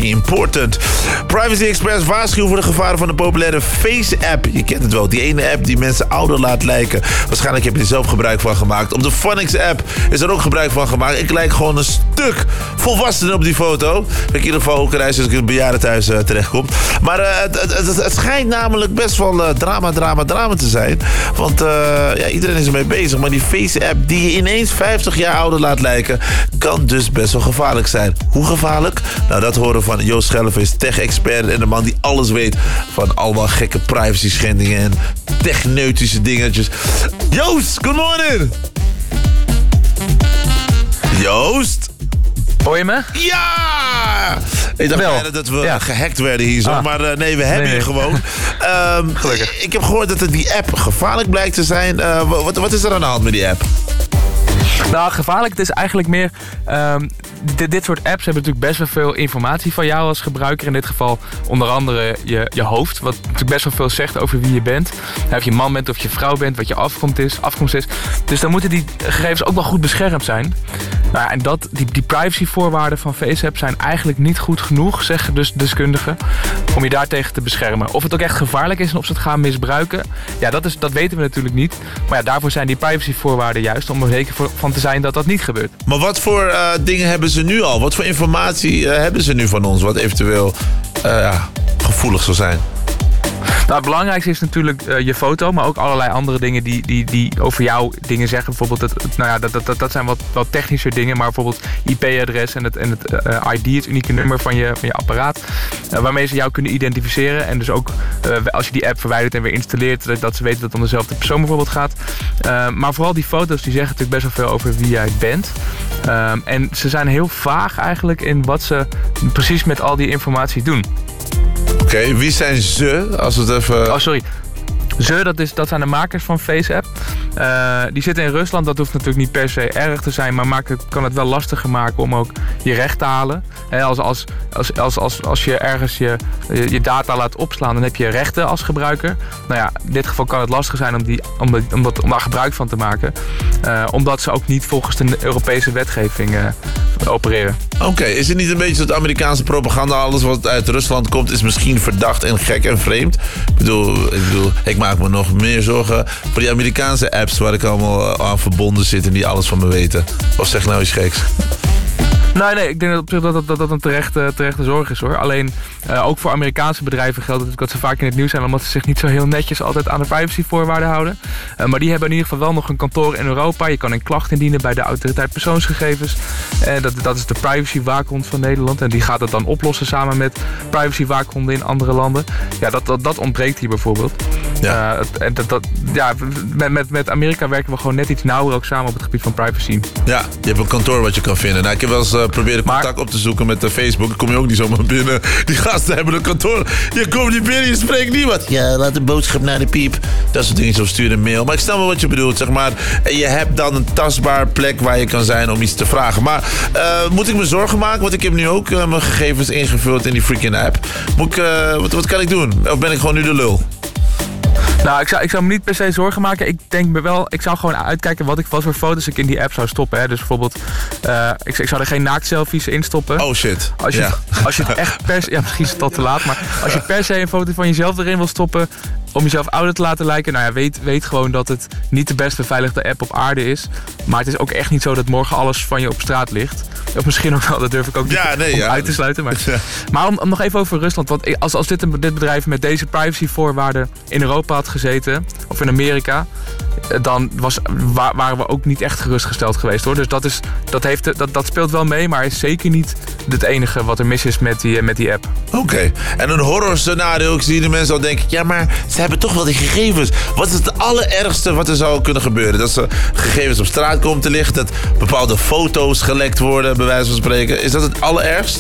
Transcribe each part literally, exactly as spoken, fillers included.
very important. Privacy Experts waarschuwen voor de gevaren van de populaire Face-app. Je kent het wel, die ene app die mensen ouder laat lijken. Waarschijnlijk heb je er zelf gebruik van gemaakt. Op de Phonics-app is er ook gebruik van gemaakt. Ik lijk gewoon een stuk volwassener op die foto. Ik in ieder geval ook reis als ik in een bejaardentehuis uh, terechtkom. Maar uh, het, het, het, het schijnt namelijk best wel uh, drama, drama, drama te zijn. Want uh, ja, iedereen is ermee bezig. Maar die Face-app die je ineens vijftig jaar ouder laat lijken, kan dus best wel gevaarlijk zijn. Hoe gevaarlijk? Nou, dat horen van Joost Schellevis, tech-expert en de man die alles weet van allemaal gekke privacy schendingen en techneutische dingetjes. Joost, good morning! Joost? Hoor je me? Ja! Ik dacht bijna dat we ja. gehackt werden hier zo, ah. maar uh, nee, we hebben nee, nee. je gewoon. Um, Gelukkig. Ik heb gehoord dat het die app gevaarlijk blijkt te zijn. Uh, wat, wat is er aan de hand met die app? Nou, gevaarlijk, het is eigenlijk meer... Um, dit, dit soort apps hebben natuurlijk best wel veel informatie van jou als gebruiker. In dit geval onder andere je, je hoofd. Wat natuurlijk best wel veel zegt over wie je bent. Of je man bent of je vrouw bent, wat je afkomst is. Afkomst is. Dus dan moeten die gegevens ook wel goed beschermd zijn. Nou ja, en dat, die, die privacyvoorwaarden van FaceApp zijn eigenlijk niet goed genoeg, zeggen dus deskundigen, om je daartegen te beschermen. Of het ook echt gevaarlijk is en of ze het gaan misbruiken, ja, dat, is, dat weten we natuurlijk niet. Maar ja, daarvoor zijn die privacyvoorwaarden juist, om er zeker van te zijn dat dat niet gebeurt. Maar wat voor uh, dingen hebben ze nu al? Wat voor informatie uh, hebben ze nu van ons, wat eventueel uh, ja, gevoelig zou zijn? Nou, het belangrijkste is natuurlijk uh, je foto, maar ook allerlei andere dingen die, die, die over jou dingen zeggen. Bijvoorbeeld, het, het, nou ja, dat, dat, dat zijn wat, wat technische dingen, maar bijvoorbeeld I P-adres en het, en het uh, I D, het unieke nummer van je, van je apparaat, uh, waarmee ze jou kunnen identificeren. En dus ook uh, als je die app verwijdert en weer installeert, dat, dat ze weten dat het om dezelfde persoon bijvoorbeeld gaat. Uh, maar vooral die foto's, die zeggen natuurlijk best wel veel over wie jij bent. Uh, en ze zijn heel vaag eigenlijk in wat ze precies met al die informatie doen. Oké, okay, wie zijn ze? Als het even... Oh, sorry. Ze, dat, is, dat zijn de makers van FaceApp. Uh, die zitten in Rusland. Dat hoeft natuurlijk niet per se erg te zijn, maar maakt het, kan het wel lastiger maken om ook je recht te halen. He, als, als, als, als, als, als je ergens je, je data laat opslaan, dan heb je rechten als gebruiker. Nou ja, in dit geval kan het lastig zijn om, die, om, de, om, dat, om daar gebruik van te maken. Uh, omdat ze ook niet volgens de Europese wetgeving uh, opereren. Oké, okay, is het niet een beetje dat Amerikaanse propaganda, alles wat uit Rusland komt, is misschien verdacht en gek en vreemd? Ik bedoel, ik bedoel, ik maak me nog meer zorgen voor die Amerikaanse apps waar ik allemaal aan verbonden zit en die alles van me weten. Of zeg nou iets geks? Nee, nee, ik denk dat op zich dat dat, dat, dat een terechte, terechte zorg is, hoor. Alleen, uh, ook voor Amerikaanse bedrijven geldt het dat ze vaak in het nieuws zijn, omdat ze zich niet zo heel netjes altijd aan de privacyvoorwaarden houden. Uh, maar die hebben in ieder geval wel nog een kantoor in Europa. Je kan een klacht indienen bij de autoriteit persoonsgegevens. Uh, dat, dat is de privacywaakhond van Nederland. En die gaat het dan oplossen samen met privacywaakhondden in andere landen. Ja, dat, dat, dat ontbreekt hier bijvoorbeeld. Ja. Uh, dat, dat, ja, met, met, met Amerika werken we gewoon net iets nauwer ook samen op het gebied van privacy. Ja, je hebt een kantoor wat je kan vinden. Nou, ik heb wel eens uh, proberen contact maar, op te zoeken met uh, Facebook. Dan kom je ook niet zomaar binnen. Die gasten hebben een kantoor. Je komt niet binnen, je spreekt niemand. Ja, laat een boodschap naar de piep. Dat soort dingen, zo stuur een mail. Maar ik snap wel wat je bedoelt, zeg maar. En je hebt dan een tastbaar plek waar je kan zijn om iets te vragen. Maar uh, moet ik me zorgen maken? Want ik heb nu ook uh, mijn gegevens ingevuld in die freaking app. Moet ik, uh, wat, wat kan ik doen? Of ben ik gewoon nu de lul? Nou, ik zou, ik zou me niet per se zorgen maken. Ik denk me wel, ik zou gewoon uitkijken wat ik wat voor foto's ik in die app zou stoppen. Hè. Dus bijvoorbeeld, uh, ik, ik zou er geen naaktselfies in stoppen. Oh shit. Als je, ja. als je het echt per se, ja, misschien is het al te laat, maar als je per se een foto van jezelf erin wil stoppen om jezelf ouder te laten lijken, nou ja, weet, weet gewoon dat het niet de best beveiligde app op aarde is. Maar het is ook echt niet zo dat morgen alles van je op straat ligt. Of misschien ook wel, dat durf ik ook niet ja, nee, ja. uit te sluiten. Maar, ja. maar om, om nog even over Rusland. Want als, als dit, een, dit bedrijf met deze privacyvoorwaarden in Europa had gezeten, of in Amerika, dan was, wa, waren we ook niet echt gerustgesteld geweest, hoor. Dus dat, is, dat, heeft, dat, dat speelt wel mee, maar is zeker niet het enige wat er mis is met die, met die app. Oké. Okay. En een horror scenario, ik zie de mensen al denken, ja, maar ze hebben toch wel die gegevens. Wat is het allerergste wat er zou kunnen gebeuren? Dat ze gegevens op straat komen te liggen, dat bepaalde foto's gelekt worden, bij wijze van spreken. Is dat het allerergst?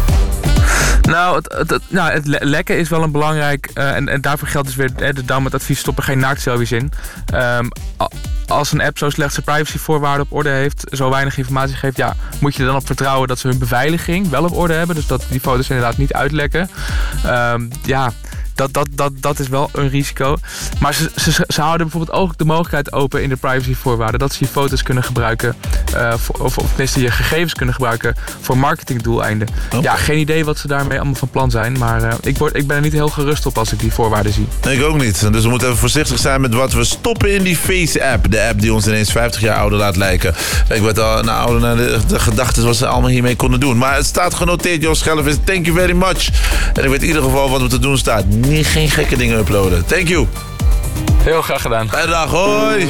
Nou, het, het, het, nou, het le- lekken is wel een belangrijk, uh, en, en daarvoor geldt dus weer eh, de Dam met advies, stop er geen naaktselfies in. Um, als een app zo slecht zijn privacyvoorwaarden op orde heeft, zo weinig informatie geeft, ja, moet je er dan op vertrouwen dat ze hun beveiliging wel op orde hebben. Dus dat die foto's inderdaad niet uitlekken. Um, ja, dat, dat, dat, dat is wel een risico. Maar ze, ze, ze houden bijvoorbeeld ook de mogelijkheid open in de privacyvoorwaarden dat ze je foto's kunnen gebruiken, uh, voor, of, of tenminste je gegevens kunnen gebruiken voor marketingdoeleinden. Okay. Ja, geen idee wat ze daarmee allemaal van plan zijn, maar uh, ik, word, ik ben er niet heel gerust op als ik die voorwaarden zie. Ik ook niet. Dus we moeten even voorzichtig zijn met wat we stoppen in die Face-app. De app die ons ineens vijftig jaar ouder laat lijken. Ik werd al nou, ouder naar de, de gedachten wat ze allemaal hiermee konden doen. Maar het staat genoteerd, Jos Schellevis. Thank you very much. En ik weet in ieder geval wat er te doen staat. Niet, geen gekke dingen uploaden. Thank you. Heel graag gedaan. Fijne dag, hoi.